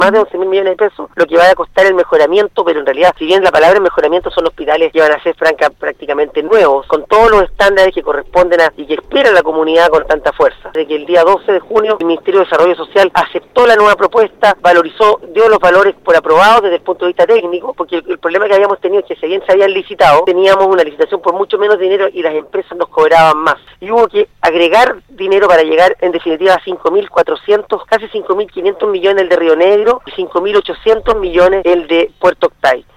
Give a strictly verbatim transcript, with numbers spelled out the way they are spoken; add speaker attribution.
Speaker 1: más de once mil millones de pesos, lo que va a costar el mejoramiento, pero en realidad, si bien la palabra mejoramiento son hospitales que van a ser franca, prácticamente nuevos, con todos los estándares que corresponden a y que espera la comunidad con tanta fuerza. De que el día doce de junio el Ministerio de Desarrollo Social aceptó la nueva propuesta, valorizó, dio los valores por aprobados desde el punto de vista técnico, porque el, el problema que habíamos tenido es que si bien se habían licitado, teníamos una licitación por mucho menos dinero y las empresas nos cobraban más. Y hubo que agregar dinero para llegar en definitiva a cinco mil cuatrocientos, casi cinco mil quinientos millones el de Río Negro y cinco mil ochocientos millones el de Puerto Octay.